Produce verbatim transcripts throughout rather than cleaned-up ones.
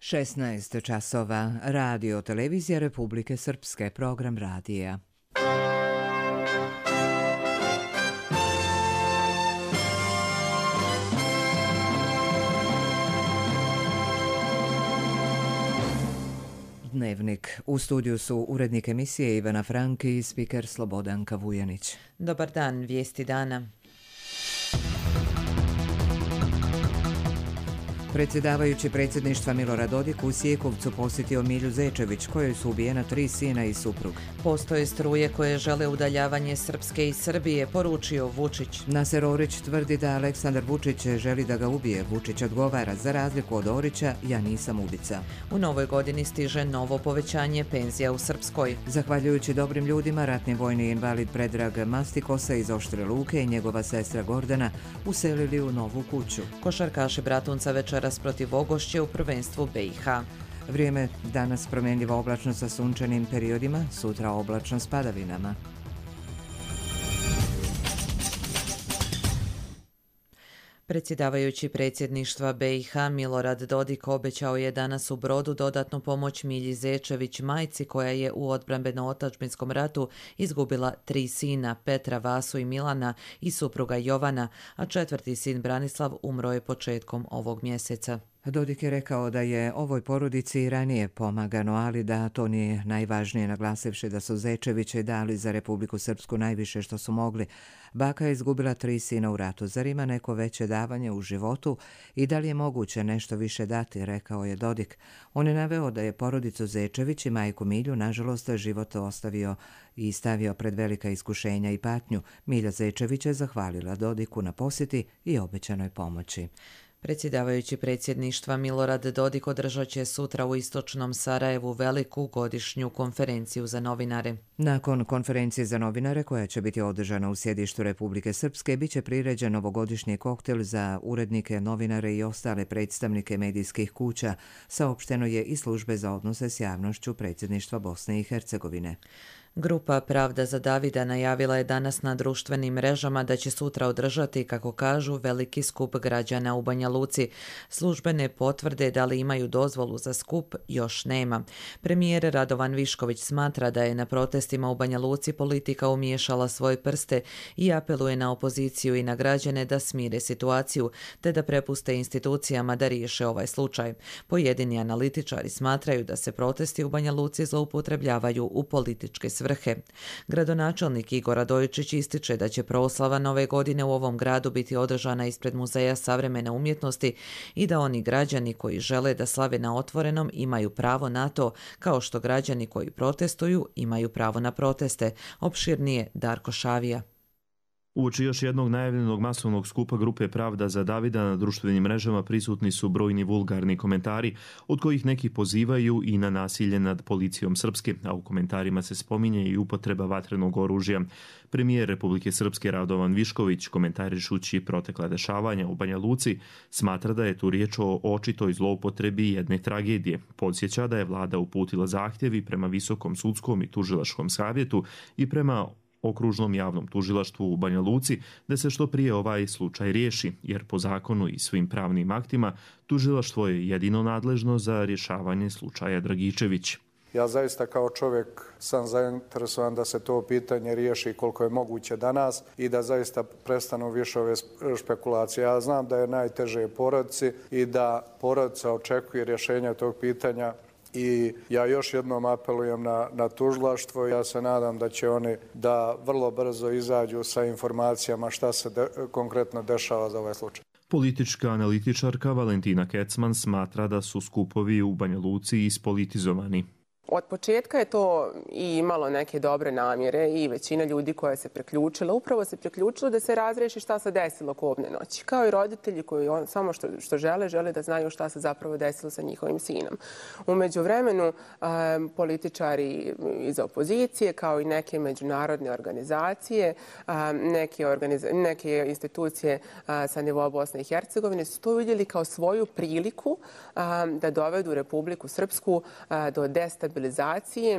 šesnaest časova. Radio Televizija Republike Srpske. Program radija. Dnevnik. U studiju su urednik emisije Ivana Franki i spiker Slobodanka Vujanić. Dobar dan, vijesti dana. Predsjedavajući predsjedništva Milorad Dodik u Sjekovcu posjetio Milju Zečević, kojoj su ubijena tri sina i suprug. Postoje struje koje žele udaljavanje Srpske i Srbije, poručio Vučić. Naser Orić tvrdi da Aleksandar Vučić želi da ga ubije. Vučić odgovara, za razliku od Orića, ja nisam ubica. U novoj godini stiže novo povećanje penzija u Srpskoj. Zahvaljujući dobrim ljudima, ratni vojni invalid Predrag Mastikosa iz Oštre Luke i njegova sestra Gordana uselili u novu kuću. Košarkaši Bratunca večeras protiv Ogošće u prvenstvu B i H. Vrijeme danas promjenljivo oblačno sa sunčanim periodima, sutra oblačno s padavinama. Predsjedavajući predsjedništva B i H Milorad Dodik obećao je danas u Brodu dodatnu pomoć Milji Zečević, majci koja je u odbrambeno-otadžbinskom ratu izgubila tri sina, Petra, Vasu i Milana, i supruga Jovana, a četvrti sin Branislav umro je početkom ovog mjeseca. Dodik je rekao da je ovoj porodici ranije pomagano, ali da to nije najvažnije, naglasivši da su Zečeviće dali za Republiku Srpsku najviše što su mogli. Baka je izgubila tri sina u ratu. Zar ima neko veće davanje u životu i da li je moguće nešto više dati, rekao je Dodik. On je naveo da je porodicu Zečević i majku Milju nažalost život ostavio i stavio pred velika iskušenja i patnju. Milja Zečević je zahvalila Dodiku na posjeti i obećanoj pomoći. Predsjedavajući predsjedništva Milorad Dodik održat će sutra u istočnom Sarajevu veliku godišnju konferenciju za novinare. Nakon konferencije za novinare, koja će biti održana u sjedištu Republike Srpske, bit će priređen novogodišnji koktel za urednike, novinare i ostale predstavnike medijskih kuća, saopšteno je i službe za odnose s javnošću predsjedništva Bosne i Hercegovine. Grupa Pravda za Davida najavila je danas na društvenim mrežama da će sutra održati, kako kažu, veliki skup građana u Banja Luci. Službene potvrde da li imaju dozvolu za skup još nema. Premijer Radovan Višković smatra da je na protestima u Banja Luci politika umiješala svoje prste i apeluje na opoziciju i na građane da smire situaciju, te da prepuste institucijama da riješe ovaj slučaj. Pojedini analitičari smatraju da se protesti u Banja Luci zloupotrebljavaju u političke svrhe. Gradonačelnik Igor Radojičić ističe da će proslava nove godine u ovom gradu biti održana ispred Muzeja savremene umjetnosti i da oni građani koji žele da slave na otvorenom imaju pravo na to, kao što građani koji protestuju imaju pravo na proteste. Opširnije Darko Šavija. Uoči još jednog najavljenog masovnog skupa grupe Pravda za Davida na društvenim mrežama prisutni su brojni vulgarni komentari, od kojih neki pozivaju i na nasilje nad policijom Srpske, a u komentarima se spominje i upotreba vatrenog oružja. Premijer Republike Srpske Radovan Višković, komentarišući protekla dešavanja u Banja Luci, smatra da je tu riječ o očitoj zloupotrebi jedne tragedije. Podsjeća da je vlada uputila zahtjevi prema Visokom sudskom i tužilačkom savjetu i prema Okružnom javnom tužilaštvu u Banja Luci da se što prije ovaj slučaj riješi, jer po zakonu i svim pravnim aktima tužilaštvo je jedino nadležno za rješavanje slučaja Dragičević. Ja zaista kao čovjek sam zainteresovan da se to pitanje riješi koliko je moguće danas i da zaista prestanu više ove špekulacije. Ja znam da je najteže porodici i da porodica očekuje rješenje tog pitanja. I ja još jednom apelujem na, na tužilaštvo. Ja se nadam da će oni da vrlo brzo izađu sa informacijama šta se de, konkretno dešava za ovaj slučaj. Politička analitičarka Valentina Kecman smatra da su skupovi u Banja Luci ispolitizovani. Od početka je to i imalo neke dobre namjere i većina ljudi koja se priključila, upravo se priključila da se razreši šta se desilo kobne noći. Kao i roditelji koji on, samo što, što žele, žele da znaju šta se zapravo desilo sa njihovim sinom. U međuvremenu um, političari iz opozicije, kao i neke međunarodne organizacije, um, neke, organiza neke institucije uh, sa nivoa Bosne i Hercegovine su to vidjeli kao svoju priliku um, da dovedu Republiku Srpsku uh, do destabilizacije.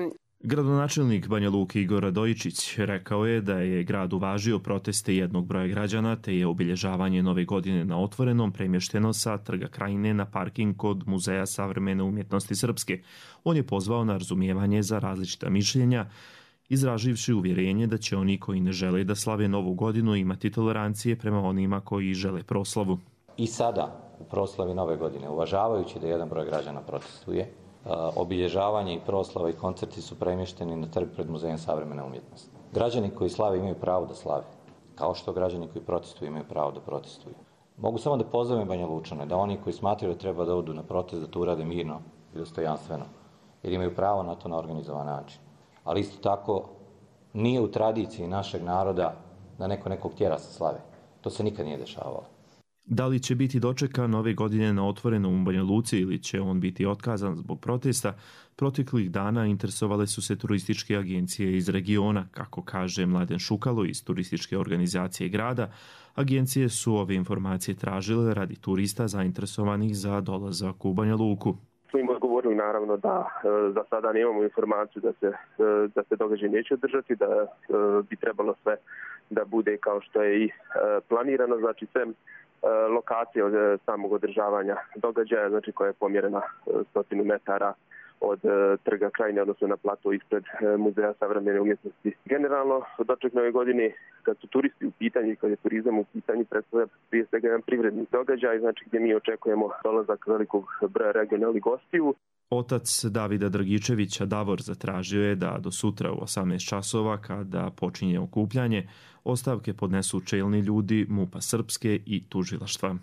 Gradonačelnik Banja Luke Igor Radojičić rekao je da je grad uvažio proteste jednog broja građana te je obilježavanje Nove godine na otvorenom premješteno sa Trga Krajine na parking kod Muzeja savremene umjetnosti srpske. On je pozvao na razumijevanje za različita mišljenja, izraživši uvjerenje da će oni koji ne žele da slave Novu godinu imati tolerancije prema onima koji žele proslavu. I sada u proslavi Nove godine, uvažavajući da jedan broj građana protestuje, obilježavanje i proslava i koncerti su premješteni na trg pred Muzejem savremene umjetnosti. Građani koji slave imaju pravo da slave, kao što građani koji protestuju imaju pravo da protestuju. Mogu samo da pozovem Banja Lučane da oni koji smatraju da treba da odu na protest, da to urade mirno i dostojanstveno, jer imaju pravo na to na organizovan način. Ali isto tako nije u tradiciji našeg naroda da neko nekog tjera sa slave. To se nikad nije dešavalo. Da li će biti dočekan Nove godine na otvorenom u Banja Luci ili će on biti otkazan zbog protesta, proteklih dana interesovale su se turističke agencije iz regiona, kako kaže Mladen Šukalo iz turističke organizacije grada. Agencije su ove informacije tražile radi turista zainteresovanih za dolazak u Banja Luku. Smo im odgovorili naravno da za sada nemamo informaciju da se, da se događaj neće održati, da bi trebalo sve da bude kao što je i planirano, znači sve lokacije od samog održavanja događaja, znači koja je pomjerena stotinu metara od Trga Krajine, odnosno na plato ispred Muzeja savremene umjetnosti. Generalno, u doček Nove godine, kad su turisti u pitanju, kad je turizam u pitanju, predstavlja prije svega jedan privredni događaj, znači gdje mi očekujemo dolazak velikog broja regionalnih gostiju. Otac Davida Dragičevića, Davor, zatražio je da do sutra u osamnaest časova, kada počinje okupljanje, ostavke podnesu čelni ljudi MUP-a Srpske i tužilaštva.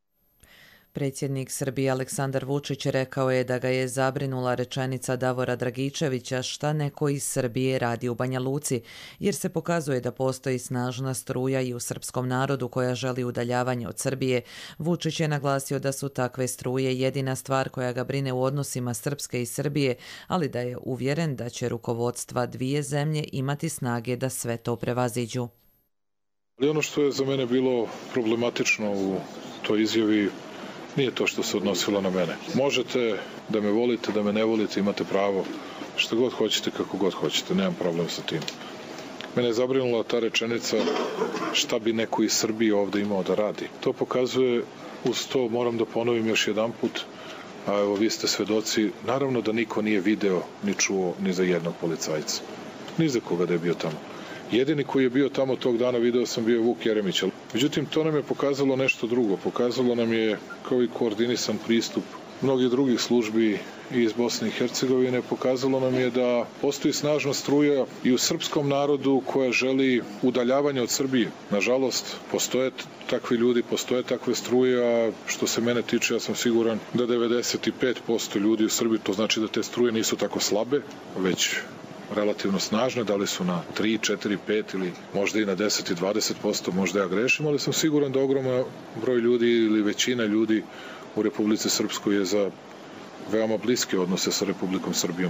Predsjednik Srbije Aleksandar Vučić rekao je da ga je zabrinula rečenica Davora Dragičevića šta neko iz Srbije radi u Banja Luci, jer se pokazuje da postoji snažna struja i u srpskom narodu koja želi udaljavanje od Srbije. Vučić je naglasio da su takve struje jedina stvar koja ga brine u odnosima Srpske i Srbije, ali da je uvjeren da će rukovodstva dvije zemlje imati snage da sve to prevaziđu. Ali ono što je za mene bilo problematično u toj izjavi nije to što se odnosilo na mene. Možete da me volite, da me ne volite, imate pravo što god hoćete, kako god hoćete, nemam problem sa tim. Mene je zabrinula ta rečenica šta bi neko iz Srbije ovdje imao da radi. To pokazuje, uz to moram da ponovim još jedan put, a evo vi ste svedoci, naravno da niko nije video ni čuo ni za jednog policajca. Ni za koga da je bio tamo. Jedini koji je bio tamo tog dana, video sam, bio Vuk Jeremić. Međutim, to nam je pokazalo nešto drugo. Pokazalo nam je kao i koordinisan pristup mnogih drugih službi iz Bosne i Hercegovine. Pokazalo nam je da postoji snažna struja i u srpskom narodu koja želi udaljavanje od Srbije. Nažalost, postoje takvi ljudi, postoje takve struje, a što se mene tiče, ja sam siguran da devedeset pet posto ljudi u Srbiji, to znači da te struje nisu tako slabe, već relativno snažne, da li su na tri, četiri, pet ili možda i na deset i dvadeset posto, možda ja grešim, ali sam siguran da ogroman broj ljudi ili većina ljudi u Republici Srpskoj je za veoma bliske odnose sa Republikom Srbijom.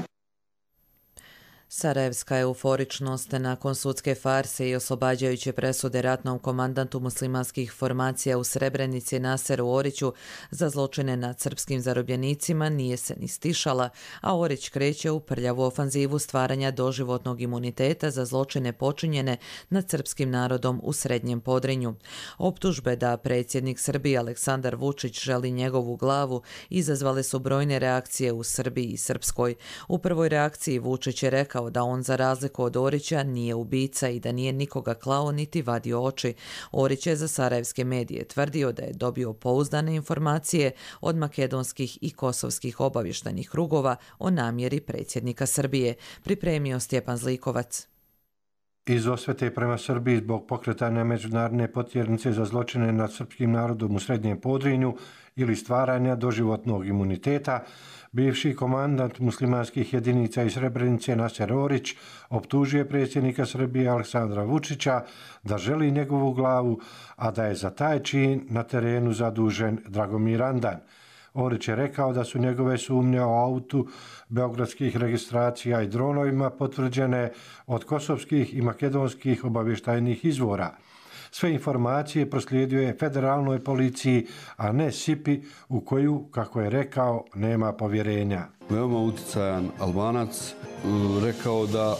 Sarajevska euforičnost nakon sudske farse i oslobađajuće presude ratnom komandantu muslimanskih formacija u Srebrenici Naseru Oriću za zločine nad srpskim zarobljenicima nije se ni stišala, a Orić kreće u prljavu ofanzivu stvaranja doživotnog imuniteta za zločine počinjene nad srpskim narodom u Srednjem Podrinju. Optužbe da predsjednik Srbije Aleksandar Vučić želi njegovu glavu izazvale su brojne reakcije u Srbiji i Srpskoj. U prvoj reakciji Vučić je rekao da on za razliku od Orića nije ubica i da nije nikoga klao niti vadio oči. Orić je za sarajevske medije tvrdio da je dobio pouzdane informacije od makedonskih i kosovskih obavještajnih krugova o namjeri predsjednika Srbije. Pripremio Stjepan Zlikovac. Iz osvete prema Srbiji zbog pokretanja međunarodne potjernice za zločine nad srpskim narodom u Srednjem Podrinju ili stvaranja doživotnog imuniteta, bivši komandant muslimanskih jedinica iz Srebrenice Naser Orić optužuje predsjednika Srbije Aleksandra Vučića da želi njegovu glavu, a da je za taj čin na terenu zadužen Dragomir Andan. Orić je rekao da su njegove sumnje o autu beogradskih registracija i dronovima potvrđene od kosovskih i makedonskih obavještajnih izvora. Sve informacije proslijedio je federalnoj policiji, a ne S I P I u koju, kako je rekao, nema povjerenja. Veoma uticajan Albanac rekao da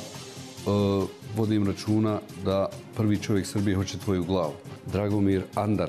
uh, vodim računa da prvi čovjek Srbije hoće tvoju glavu. Dragomir Andan.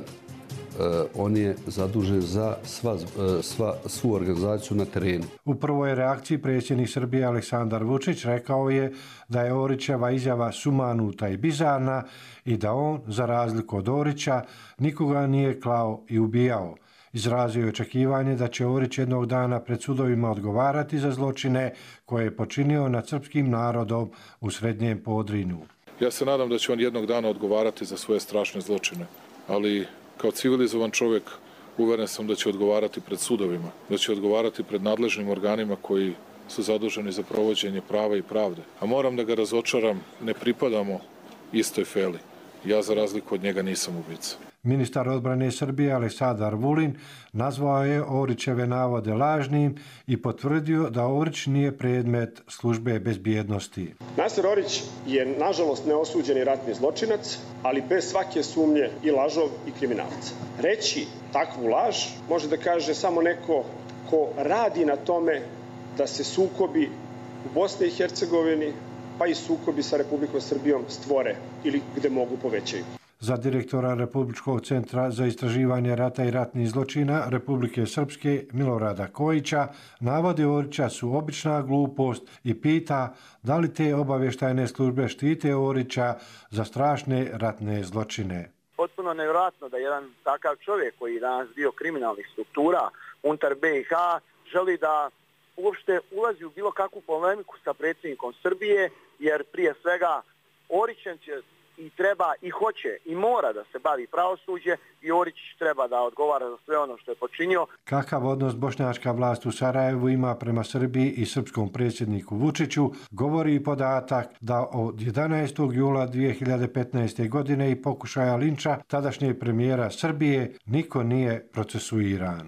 Uh, on je zadužen za sva, uh, sva, svu organizaciju na terenu. U prvoj reakciji predsjednik Srbije Aleksandar Vučić rekao je da je Orićeva izjava sumanuta i bizarna i da on, za razliku od Orića, nikoga nije klao i ubijao. Izrazio je očekivanje da će Orić jednog dana pred sudovima odgovarati za zločine koje je počinio nad srpskim narodom u Srednjem Podrinju. Ja se nadam da će on jednog dana odgovarati za svoje strašne zločine, ali kao civilizovan čovjek uveren sam da će odgovarati pred sudovima, da će odgovarati pred nadležnim organima koji su zaduženi za provođenje prava i pravde. A moram da ga razočaram, ne pripadamo istoj feli. Ja za razliku od njega nisam ubica. Ministar odbrane Srbije Aleksandar Vulin nazvao je Orićeve navode lažnim i potvrdio da Orić nije predmet službe bezbjednosti. Naser Orić je nažalost neosuđeni ratni zločinac, ali bez svake sumnje i lažov i kriminalac. Reći takvu laž može da kaže samo neko ko radi na tome da se sukobi u Bosni i Hercegovini pa i sukobi sa Republikom Srbijom stvore ili gde mogu povećaju. Za direktora Republičkog centra za istraživanje rata i ratnih zločina Republike Srpske Milorada Kojića navode Orića su obična glupost i pita da li te obavještajne službe štite Orića za strašne ratne zločine. Potpuno nevjerojatno da jedan takav čovjek koji je danas dio kriminalnih struktura unutar B i H želi da uopšte ulazi u bilo kakvu polemiku sa predsjednikom Srbije, jer prije svega Orićem će i treba i hoće i mora da se bavi pravosuđe i Orić treba da odgovara za sve ono što je počinio. Kakav odnos bošnjačka vlast u Sarajevu ima prema Srbiji i srpskom predsjedniku Vučiću govori i podatak da od jedanaestog jula dvije hiljade petnaeste. godine i pokušaja linča tadašnjeg premijera Srbije niko nije procesuiran.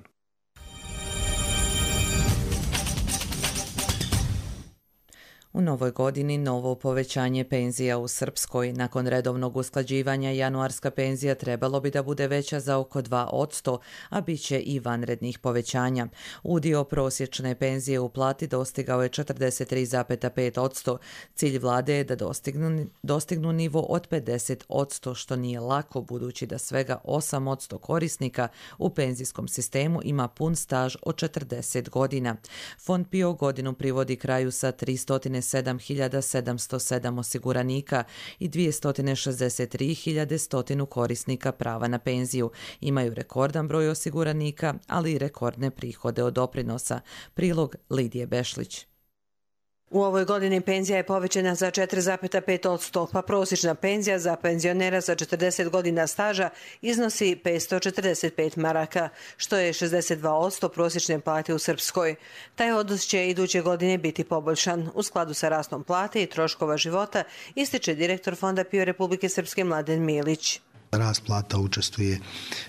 U novoj godini novo povećanje penzija u Srpskoj. Nakon redovnog usklađivanja januarska penzija trebalo bi da bude veća za oko dva posto, a bit će i vanrednih povećanja. Udio prosječne penzije u plati dostigao je četrdeset tri zarez pet posto. Cilj vlade je da dostignu, dostignu nivo od pedeset posto, što nije lako budući da svega osam posto korisnika u penzijskom sistemu ima pun staž od četrdeset godina. Fond P I O godinu privodi kraju sa tristo sedam hiljada sedamsto sedam osiguranika i dvjesto šezdeset tri hiljade sto korisnika prava na penziju. Imaju rekordan broj osiguranika, ali i rekordne prihode od doprinosa. Prilog Lidije Bešlić. U ovoj godini penzija je povećana za četiri zarez pet posto, pa prosječna penzija za penzionera sa četrdeset godina staža iznosi petsto četrdeset pet maraka, što je šezdeset dva posto prosječne plate u Srpskoj. Taj odnos će iduće godine biti poboljšan. U skladu sa rastom plate i troškova života, ističe direktor Fonda P I O Republike Srpske Mladen Milić. Rast plata učestvuje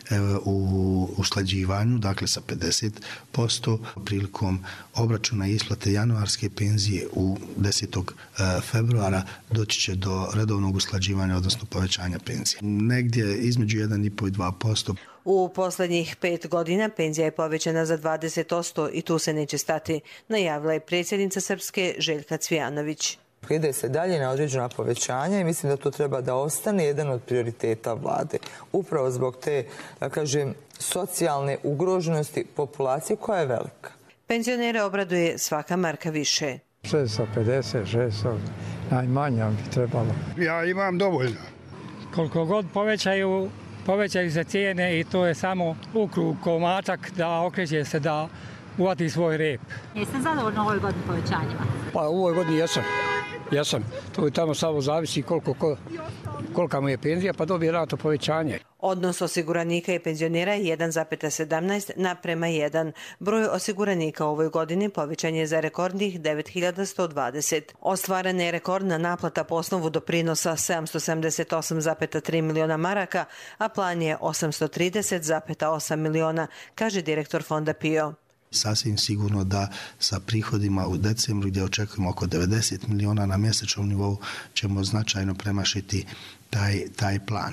u usklađivanju, dakle sa pedeset posto. Prilikom obračuna i isplate januarske penzije u desetog februara doći će do redovnog usklađivanja, odnosno povećanja penzije. Negdje između jedan i pol i dva posto. U posljednjih pet godina penzija je povećana za dvadeset posto i tu se neće stati, najavila je predsjednica Srpske Željka Cvijanović. Ide se dalje na određena povećanja i mislim da to treba da ostane jedan od prioriteta vlade. Upravo zbog te, da kažem, socijalne ugroženosti populacije koja je velika. Penzionere obraduje svaka marka više. šesto pedeset, šesto, najmanja bi trebalo. Ja imam dovoljno. Koliko god povećaju, povećaju se cijene i to je samo ukrug komačak da okreće se da uvati svoj rep. Jeste zadovoljni ovoj godini povećanjima? Pa u ovoj godini jesam. Jesam. To je tamo samo zavisi koliko, kolika mu je penzija, pa dobije rato povećanje. Odnos osiguranika i penzionera je jedan zarez sedamnaest naprema jedan. Broj osiguranika u ovoj godini povećan je za rekordnih devet hiljada sto dvadeset. Ostvarena je rekordna naplata po osnovu doprinosa sedamsto sedamdeset osam zarez tri miliona maraka, a plan je osamsto trideset zarez osam miliona, kaže direktor Fonda P I O. Sasvim sigurno da sa prihodima u decembru gdje očekujemo oko devedeset miliona na mjesečnom nivou ćemo značajno premašiti taj, taj plan.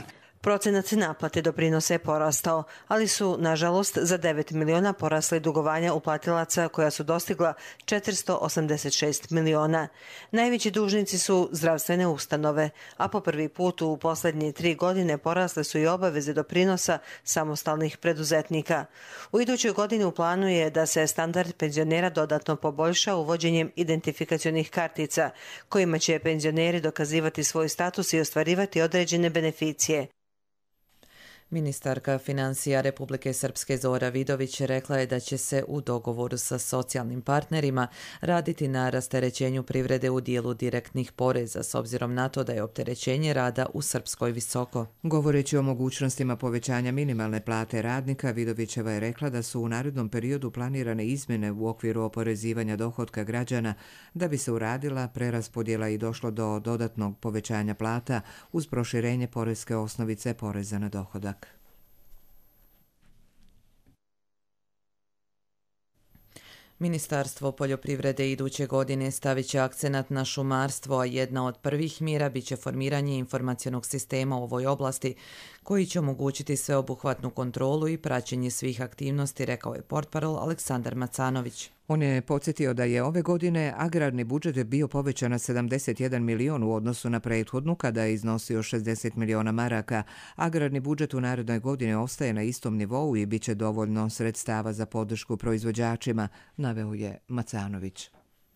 Procenat naplate doprinosa je porastao, ali su, nažalost, za devet miliona porasle dugovanja uplatilaca koja su dostigla četiristo osamdeset šest miliona. Najveći dužnici su zdravstvene ustanove, a po prvi put u poslednje tri godine porasle su i obaveze doprinosa samostalnih preduzetnika. U idućoj godini u planu je da se standard penzionera dodatno poboljša uvođenjem identifikacionih kartica, kojima će penzioneri dokazivati svoj status i ostvarivati određene beneficije. Ministarka financija Republike Srpske Zora Vidović rekla je da će se u dogovoru sa socijalnim partnerima raditi na rasterećenju privrede u dijelu direktnih poreza, s obzirom na to da je opterećenje rada u Srpskoj visoko. Govoreći o mogućnostima povećanja minimalne plate radnika, Vidovićeva je rekla da su u narednom periodu planirane izmjene u okviru oporezivanja dohotka građana da bi se uradila preraspodjela i došlo do dodatnog povećanja plata uz proširenje poreske osnovice poreza na dohodak. Ministarstvo poljoprivrede iduće godine stavit će akcenat na šumarstvo, a jedna od prvih mjera bit će formiranje informacionog sistema u ovoj oblasti koji će omogućiti sveobuhvatnu kontrolu i praćenje svih aktivnosti, rekao je portparol Aleksandar Macanović. On je podsjetio da je ove godine agrarni budžet bio povećan na sedamdeset jedan milion u odnosu na prethodnu kada je iznosio šezdeset miliona maraka. Agrarni budžet u narednoj godini ostaje na istom nivou i bit će dovoljno sredstava za podršku proizvođačima, naveo je Macanović.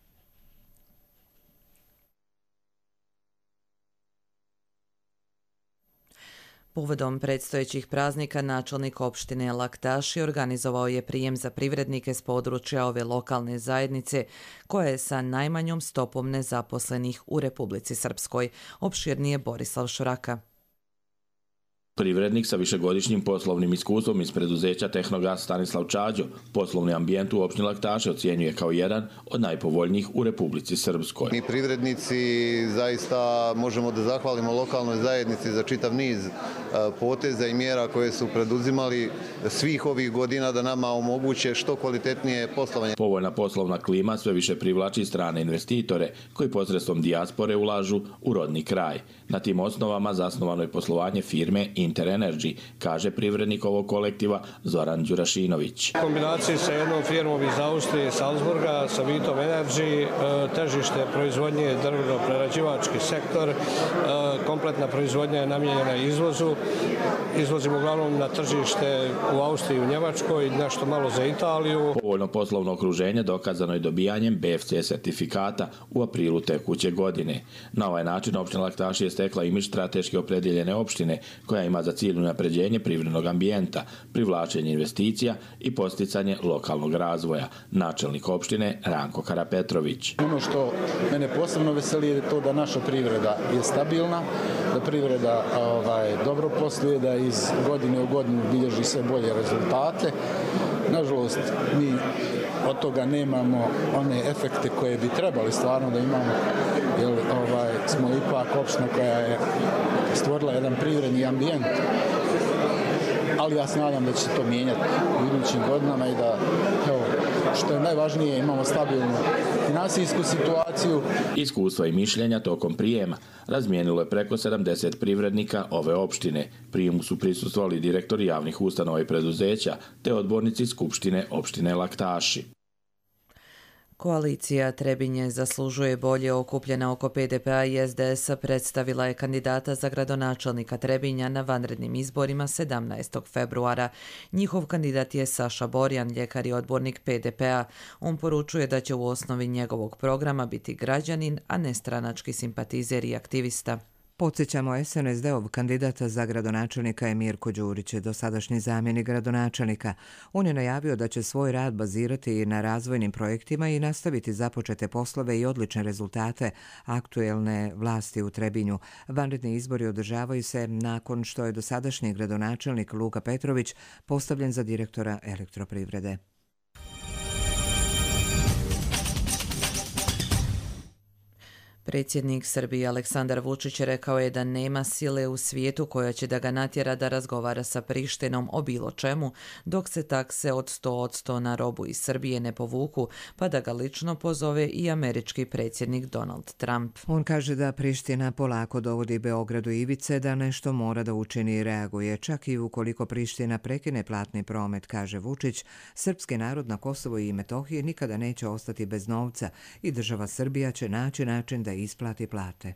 Povodom predstojećih praznika načelnik opštine Laktaši organizovao je prijem za privrednike s područja ove lokalne zajednice koja je sa najmanjom stopom nezaposlenih u Republici Srpskoj. Opširnije Borislav Šuraka. Privrednik sa višegodišnjim poslovnim iskustvom iz preduzeća Tehnogas Stanislav Čađo poslovni ambijent u opštini Laktaše ocjenjuje kao jedan od najpovoljnijih u Republici Srpskoj. Mi privrednici zaista možemo da zahvalimo lokalnoj zajednici za čitav niz poteza i mjera koje su preduzimali svih ovih godina da nama omoguće što kvalitetnije poslovanje. Povoljna poslovna klima sve više privlači strane investitore koji posredstvom dijaspore ulažu u rodni kraj. Na tim osnovama zasnovano je poslovanje firme Interenergy, kaže privrednik ovog kolektiva Zoran Đurašinović. U kombinaciji sa jednom firmom iz Austrije, Salzburga, sa Vitom Energy, težište proizvodnje drvno-prerađivački sektor, kompletna proizvodnja je namijenjena izvozu. Izvozimo uglavnom na tržište u Austriji i u Njemačkoj, nešto malo za Italiju. Povoljno poslovno okruženje dokazano je dobijanjem B F C sertifikata u aprilu tekuće godine. Na ovaj način opština Laktaši je stekla imidž strateški opredjeljene opštine koja ima za cilj unapređenje privrednog ambijenta, privlačenje investicija i posticanje lokalnog razvoja. Načelnik opštine Ranko Karapetrović. Ono što mene posebno veseli je to da naša privreda je stabilna, da privreda ovaj, dobro posluje, da iz godine u godinu bilježi sve bolje rezultate. Nažalost, mi od toga nemamo one efekte koje bi trebali stvarno da imamo, jer ovaj, smo ipak opština koja je stvorila jedan privredni ambijent. Ali ja se nadam da će se to mijenjati u idućim godinama i da, evo, što je najvažnije, imamo stabilnu finansijsku situaciju. Iskustva i mišljenja tokom prijema razmijenilo je preko sedamdeset privrednika ove opštine. Prijemu su prisustvovali direktori javnih ustanova i preduzeća te odbornici Skupštine opštine Laktaši. Koalicija Trebinje zaslužuje bolje, okupljena oko P D P-a i S D S-a, predstavila je kandidata za gradonačelnika Trebinja na vanrednim izborima sedamnaestog februara. Njihov kandidat je Saša Borjan, ljekar i odbornik P D P-a. On poručuje da će u osnovi njegovog programa biti građanin, a ne stranački simpatizer i aktivista. Podsjećamo, S N S D-ov kandidata za gradonačelnika je Mirko Đurić, dosadašnji zamjenik gradonačelnika. On je najavio da će svoj rad bazirati na razvojnim projektima i nastaviti započete poslove i odlične rezultate aktuelne vlasti u Trebinju. Vanredni izbori održavaju se nakon što je dosadašnji gradonačelnik Luka Petrović postavljen za direktora elektroprivrede. Predsjednik Srbije Aleksandar Vučić rekao je da nema sile u svijetu koja će da ga natjera da razgovara sa Prištinom o bilo čemu, dok se takse od sto posto na robu iz Srbije ne povuku, pa da ga lično pozove i američki predsjednik Donald Trump. On kaže da Priština polako dovodi Beogradu ivice, da nešto mora da učini i reaguje. Čak i ukoliko Priština prekine platni promet, kaže Vučić, srpski narod na Kosovu i Metohiji nikada neće ostati bez novca i država Srbija će naći način da isplati plate.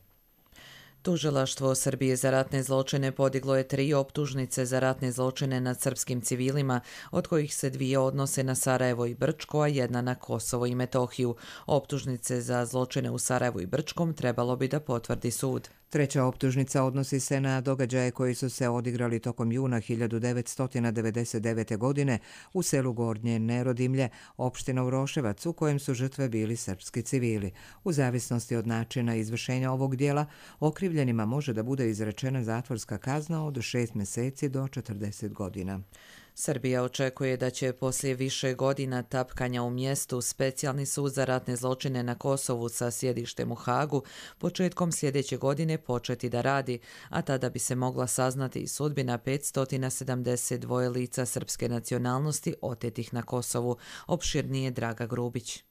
Tužilaštvo Srbije za ratne zločine podiglo je tri optužnice za ratne zločine nad srpskim civilima, od kojih se dvije odnose na Sarajevo i Brčko, a jedna na Kosovo i Metohiju. Optužnice za zločine u Sarajevu i Brčkom trebalo bi da potvrdi sud. Treća optužnica odnosi se na događaje koji su se odigrali tokom juna hiljadu devetsto devedeset devete. godine u selu Gornje Nerodimlje, opština Uroševac, u kojem su žrtve bili srpski civili. U zavisnosti od načina izvršenja ovog dijela, okrivljenima može da bude izrečena zatvorska kazna od šest mjeseci do četrdeset godina. Srbija očekuje da će poslije više godina tapkanja u mjestu specijalni sud za ratne zločine na Kosovu sa sjedištem u Hagu početkom sljedeće godine početi da radi, a tada bi se mogla saznati i sudbina petsto sedamdeset dva lica srpske nacionalnosti otetih na Kosovu. Opširnije Draga Grubić.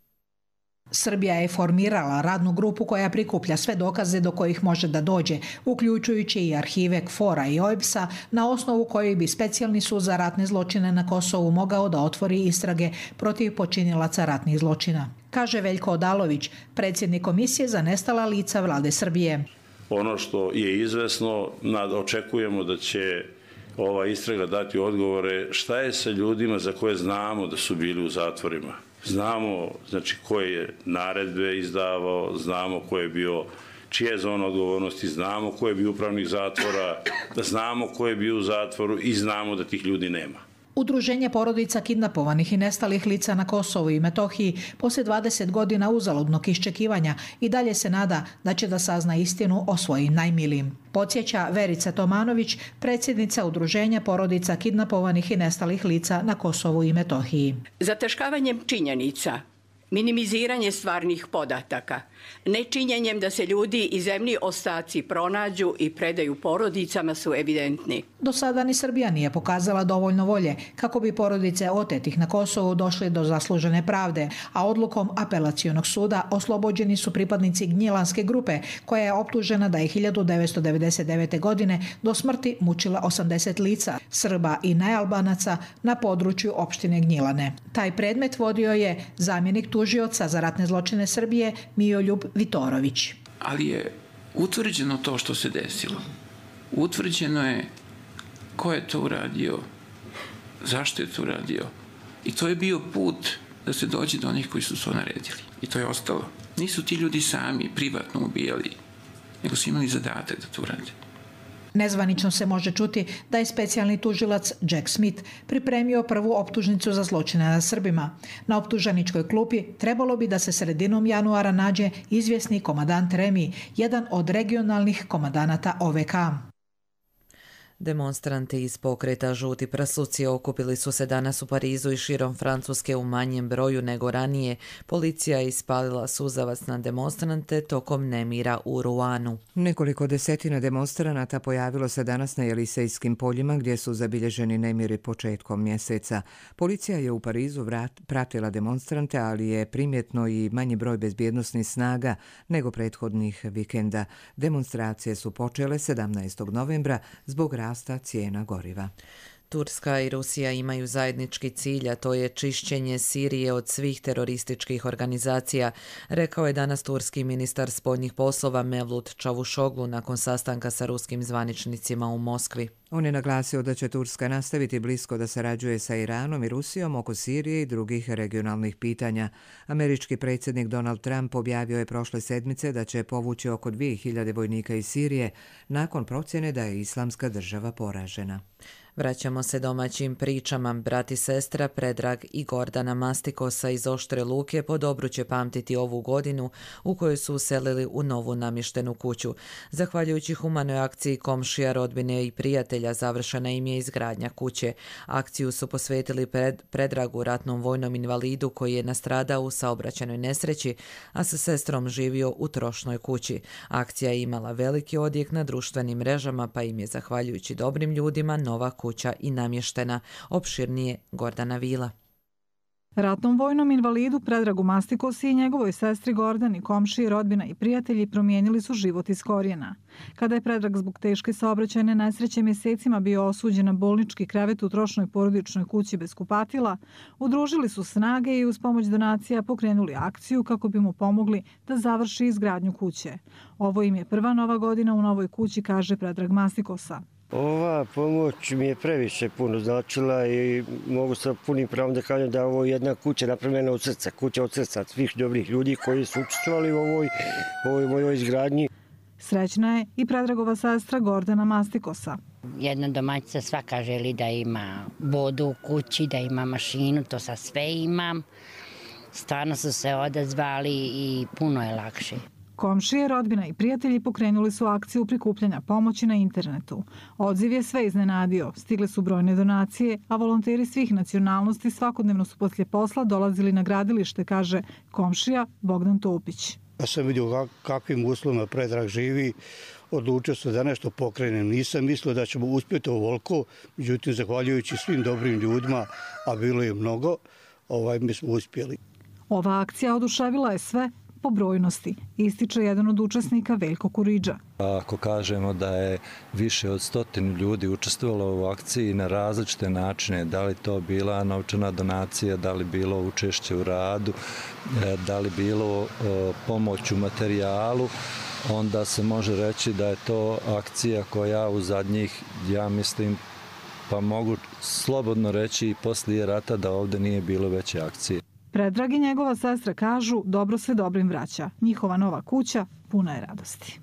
Srbija je formirala radnu grupu koja prikuplja sve dokaze do kojih može da dođe, uključujući i arhive KFOR-a i O E B S-a, na osnovu kojih bi specijalni sud za ratne zločine na Kosovu mogao da otvori istrage protiv počinilaca ratnih zločina. Kaže Veljko Odalović, predsjednik Komisije za nestala lica Vlade Srbije. Ono što je izvesno, očekujemo da će ova istraga dati odgovore šta je sa ljudima za koje znamo da su bili u zatvorima. Znamo, znači, koje je naredbe izdavao, znamo ko je bio, čija je zona odgovornosti, znamo ko je bio upravnik zatvora, da znamo ko je bio u zatvoru i znamo da tih ljudi nema. Udruženje porodica kidnapovanih i nestalih lica na Kosovu i Metohiji poslije dvadeset godina uzaludnog iščekivanja i dalje se nada da će da sazna istinu o svojim najmilijim. Podsjeća Verica Tomanović, predsjednica Udruženja porodica kidnapovanih i nestalih lica na Kosovu i Metohiji. Zataškavanjem činjenica, minimiziranje stvarnih podataka, nečinjenjem da se ljudi i zemlji ostaci pronađu i predaju porodicama su evidentni. Do sada ni Srbija nije pokazala dovoljno volje kako bi porodice otetih na Kosovu došli do zaslužene pravde, a odlukom apelacionog suda oslobođeni su pripadnici Gnjilanske grupe, koja je optužena da je hiljadu devetsto devedeset devete. godine do smrti mučila osamdeset lica, Srba i nealbanaca na području opštine Gnjilane. Taj predmet vodio je zamjenik tužioca za ratne zločine Srbije Mijoljub Vitorović. Ali je utvrđeno to što se desilo. Utvrđeno je ko je to uradio, zašto je to uradio. I to je bio put da se dođe do onih koji su to naredili. I to je ostalo. Nisu ti ljudi sami privatno ubijali, nego su imali zadatak da to urade. Nezvanično se može čuti da je specijalni tužilac Jack Smith pripremio prvu optužnicu za zločine nad Srbima. Na optuženičkoj klupi trebalo bi da se sredinom januara nađe izvjesni komadant Remi, jedan od regionalnih komadanata O V K. Demonstranti iz pokreta Žuti prasuci okupili su se danas u Parizu i širom Francuske u manjem broju nego ranije. Policija je ispalila suzavac na demonstrante tokom nemira u Ruanu. Nekoliko desetina demonstranata pojavilo se danas na Jelisejskim poljima gdje su zabilježeni nemiri početkom mjeseca. Policija je u Parizu vrat, pratila demonstrante, ali je primjetno i manji broj bezbjednosnih snaga nego prethodnih vikenda. Demonstracije su počele sedamnaestog novembra zbog rasta cijena goriva. Turska i Rusija imaju zajednički cilj, a to je čišćenje Sirije od svih terorističkih organizacija, rekao je danas turski ministar spoljnih poslova Mevlut Čavušoglu nakon sastanka sa ruskim zvaničnicima u Moskvi. On je naglasio da će Turska nastaviti blisko da sarađuje sa Iranom i Rusijom oko Sirije i drugih regionalnih pitanja. Američki predsjednik Donald Trump objavio je prošle sedmice da će povući oko dvije hiljade vojnika iz Sirije nakon procjene da je Islamska država poražena. Vraćamo se domaćim pričama. Brat i sestra Predrag i Gordana Mastikosa iz Oštre Luke po dobru će pamtiti ovu godinu u kojoj su uselili u novu namještenu kuću. Zahvaljujući humanoj akciji komšija, rodbine i prijatelja završena im je izgradnja kuće. Akciju su posvetili pred, Predragu, ratnom vojnom invalidu koji je nastradao u saobraćajnoj nesreći, a sa sestrom živio u trošnoj kući. Akcija je imala veliki odjek na društvenim mrežama, pa im je zahvaljujući dobrim ljudima nova kuća i namještena. Opširnije Gordana Vila. Ratnom vojnom invalidu Predragu Mastikosi i njegovoj sestri Gordani, komšiji, rodbina i prijatelji promijenili su život iz korijena. Kada je Predrag zbog teške saobraćajne nesreće mjesecima bio osuđen na bolnički krevet u trošnoj porodičnoj kući bez kupatila, udružili su snage i uz pomoć donacija pokrenuli akciju kako bi mu pomogli da završi izgradnju kuće. Ovo im je prva nova godina u novoj kući, kaže Predrag Mastikosa. Ova pomoć mi je previše puno značila i mogu sa punim pravom da kažem da je ovo jedna kuća napravljena od srca, kuća od srca svih dobrih ljudi koji su učestvovali u ovoj, ovoj mojoj izgradnji. Srećna je i Predragova sestra Gordana Mastikosa. Jedna domaćica svaka želi da ima vodu u kući, da ima mašinu, to sad sve imam. Stvarno su se odazvali i puno je lakše. Komšije, rodbina i prijatelji pokrenuli su akciju prikupljanja pomoći na internetu. Odziv je sve iznenadio. Stigle su brojne donacije, a volonteri svih nacionalnosti svakodnevno su poslije posla dolazili na gradilište, kaže komšija Bogdan Topić. Ja sam vidio kakvim uslovima Predrag živi, odlučio sam da nešto pokrenem. Nisam mislio da ćemo uspjeti ovoliko, međutim, zahvaljujući svim dobrim ljudima, a bilo je mnogo, ovaj, mi smo uspjeli. Ova akcija oduševila je sve po brojnosti, ističe jedan od učesnika Veljko Kuriđa. Ako kažemo da je više od stotinu ljudi učestvovalo u akciji na različite načine, da li to bila novčana donacija, da li bilo učešće u radu, da li bilo pomoć u materijalu, onda se može reći da je to akcija koja u zadnjih, ja mislim, pa mogu slobodno reći i poslije rata da ovdje nije bilo veće akcije. Predrag i njegova sestra kažu dobro se dobrim vraća. Njihova nova kuća puna je radosti.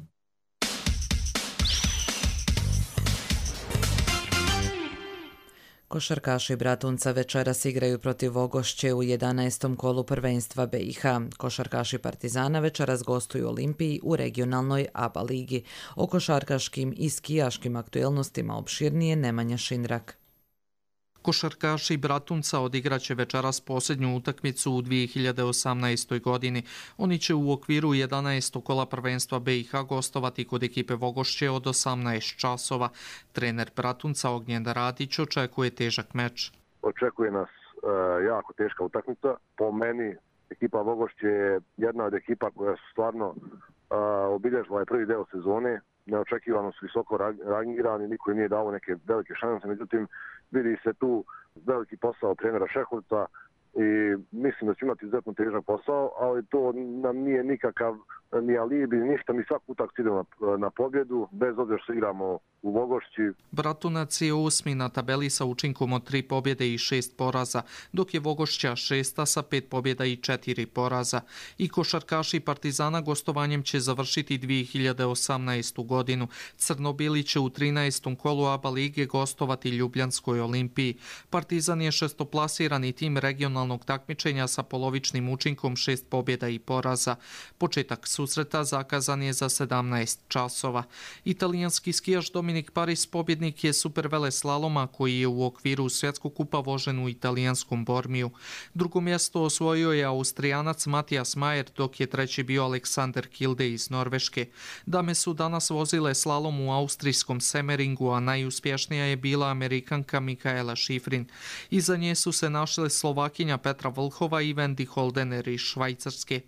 Košarkaši Bratunca večeras igraju protiv Vogošće u jedanaestom kolu prvenstva B i H. Košarkaši Partizana večeras gostuju Olimpiji u regionalnoj A B A ligi. O košarkaškim i skijaškim aktuelnostima opširnije Nemanja Šindrak. Košarkaši Bratunca odigraće večeras posljednju utakmicu u dvije hiljade osamnaestoj godini. Oni će u okviru jedanaestog kola prvenstva B i H gostovati kod ekipe Vogošće od osamnaest časova. Trener Bratunca Ognjen Radić očekuje težak meč. Očekuje nas e, jako teška utakmica. Po meni ekipa Vogošće je jedna od ekipa koja su stvarno e, obilježila je prvi deo sezone. Neočekivano su visoko rangirani, niko im nije dao neke velike šanse, međutim vidi se tu veliki posao trenera Šehovca i mislim da će imati izuzetno težak posao, ali to nam nije nikakav ni alibi, ništa, mi svak utakmicu idemo na, na pobjedu, bez obzira što igramo u Vogošći. Bratunac je osmi na tabeli sa učinkom od tri pobjede i šest poraza, dok je Vogošća šesta sa pet pobjeda i četiri poraza. I košarkaši Partizana gostovanjem će završiti dvije hiljade osamnaestu godinu. Crnobili će u trinaestom kolu A B A lige gostovati Ljubljanskoj Olimpiji. Partizan je šestoplasirani tim regionalnog takmičenja sa polovičnim učinkom šest pobjeda i poraza. Početak susreta zakazan je za sedamnaest časova. Italijanski skijaš Dominik Paris pobjednik je supervele slaloma koji je u okviru svjetskog kupa vožen u italijanskom Bormiju. Drugo mjesto osvojio je Austrijanac Matijas Majer, dok je treći bio Aleksander Kilde iz Norveške. Dame su danas vozile slalom u austrijskom Semeringu, a najuspješnija je bila Amerikanka Mikaela Šifrin. Iza nje su se našle Slovakinja Petra Vlhova i Wendy Holdener iz Švajcarske.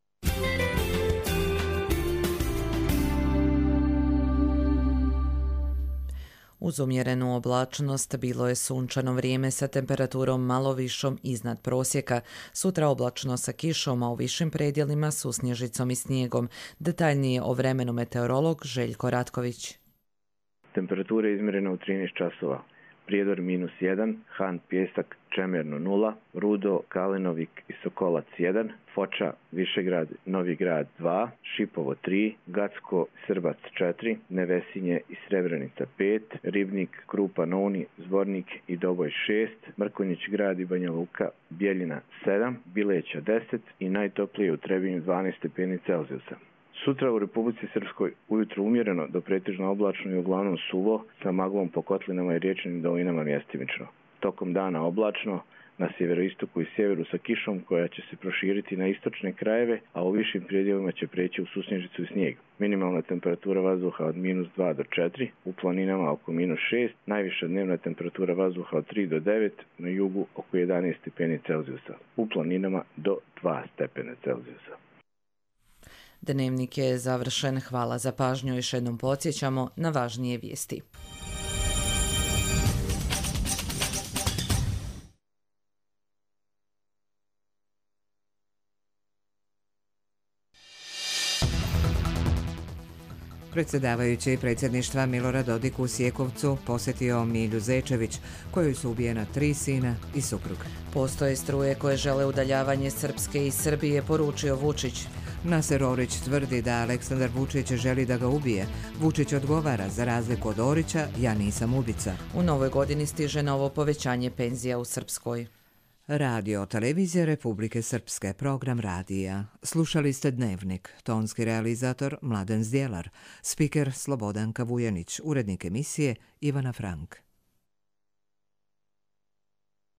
Uz umjerenu oblačnost bilo je sunčano vrijeme sa temperaturom malo višom iznad prosjeka. Sutra oblačno sa kišom, a u višim predjelima su snježicom i snijegom. Detaljnije o vremenu meteorolog Željko Ratković. Temperatura je izmjerena u trinaest časova. Prijedor minus jedan, Han Pjesak Čemerno nula, Rudo, Kalinovik i Sokolac jedan, Foča, Višegrad, Novi Grad dva, Šipovo tri, Gacko, Srbac četiri, Nevesinje i Srebrenica pet, Ribnik, Krupa Noni, Zvornik i Doboj šest, Mrkonjić Grad i Banja Luka, Bjeljina sedam, Bileća deset i najtoplije u Trebinju dvanaest stepeni Celzijusa. Sutra u Republici Srpskoj ujutro umjereno do pretežno oblačno i uglavnom suvo sa maglom po kotlinama i riječnim dolinama mjestimično. Tokom dana oblačno, na sjeveroistoku i sjeveru sa kišom koja će se proširiti na istočne krajeve, a u višim predjelima će preći u susnježicu i snijeg. Minimalna temperatura vazduha od minus dva do četiri, u planinama oko minus šest, najviša dnevna temperatura vazduha od tri do devet, na jugu oko jedanaest stepeni Celzijusa, u planinama do dva stepena Celzijusa. Dnevnik je završen. Hvala za pažnju. Još jednom podsjećamo na važnije vijesti. Predsjedavajući predsjedništva Milorad Dodik u Sjekovcu posjetio Milju Zečević, kojoj su ubijena tri sina i suprug. Postoje struje koje žele udaljavanje Srpske i Srbije, poručio Vučić. Naser Orić tvrdi da Aleksandar Vučić želi da ga ubije. Vučić odgovara, za razliku od Orića, ja nisam ubica. U novoj godini stiže novo povećanje penzija u Srpskoj. Radio televizija Republike Srpske, program radija. Slušali ste Dnevnik, tonski realizator Mladen Zdjelar, spiker Slobodanka Vujanić, urednik emisije Ivana Frank.